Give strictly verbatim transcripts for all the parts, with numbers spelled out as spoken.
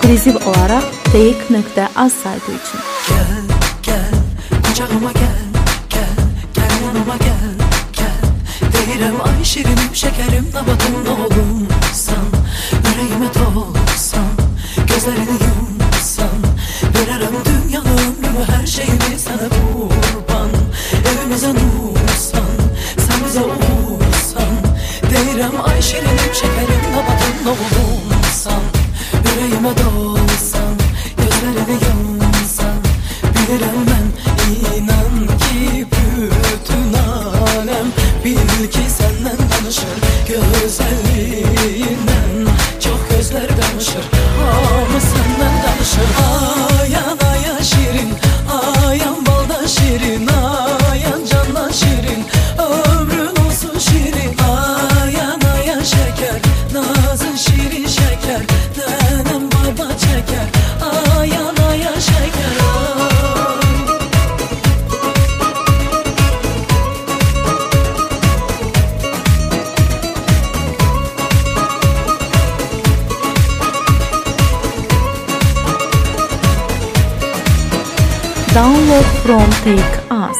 ekskluziv olaraq deyik nöqtə az saytı üçün. Gel, gel, kucağıma gel, gel, gel yanıma gel, gel. Deyirəm ay şirinim, şekerim, nabatım olursan, yüreğime dolsan, gözlerini yumsan, verərəm dünyanı, ömrümü, her şeyimi sana kurban. Evimize nursan, sen bize uğursan. Deyirəm ay şirinim, şekerim, nabatım olursan, yüreğime dolsan, gözlerini yumsan. Bilirəm mən, inan ki bütün alem, bil ki senden danışır, gözəlliyindən çok gözler danışır, hamı senden danışır. Ayan aya şirin, ayan balda şirin, ayan candan şirin, ömrün olsun şirin. Ayan aya şeker, nazın şirin şeker, nenem baba çeker. Ayan aya şeker. Download from Take Us.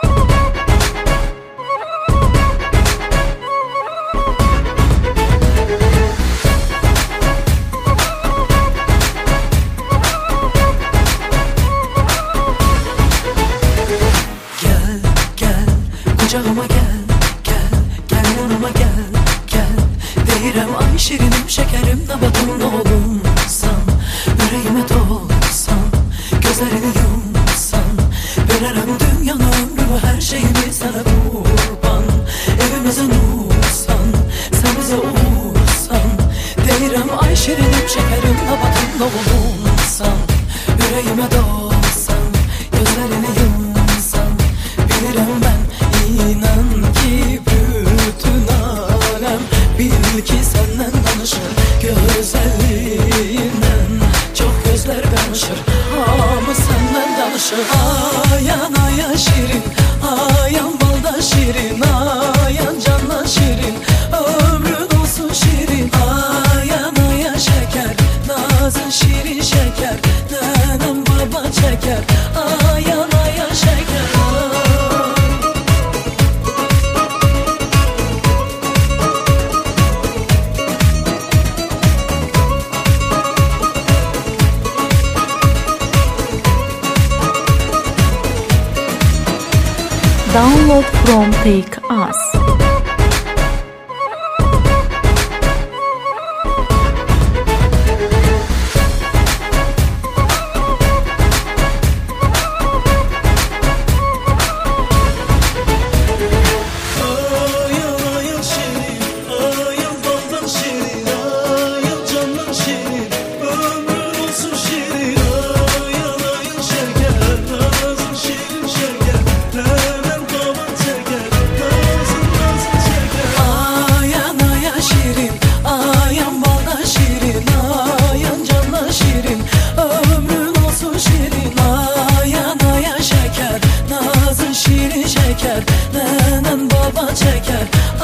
Gel, gel, kucağıma gel, gel, gel yanıma gel, gel. Deyirəm ay şirinim, şekerim, nabatım olursan, yüreğime dolsan, gözlerini yumsan. Verərəm dünyanı, ömrümü, her şeyimi sana kurban. Evimize nursan, sen bize uğursan. Deyirəm ay şirinim, şekerim, nabatım olursan, yüreğime dolsan, gözlerini yumsan. Bilirəm mən, inan ki bütün alem, bil ki senden danışır, gözəlliyindən çok gözler danışır, hamı senden danışır. Ayan aya şirin, ayan balda şirin, ayan candan şirin, ömrün olsun şirin. Ayan aya şeker, nazın şirin şeker, nenem baba çeker. Ayan aya şeker. Download from Take Us. Nenem baba çeker,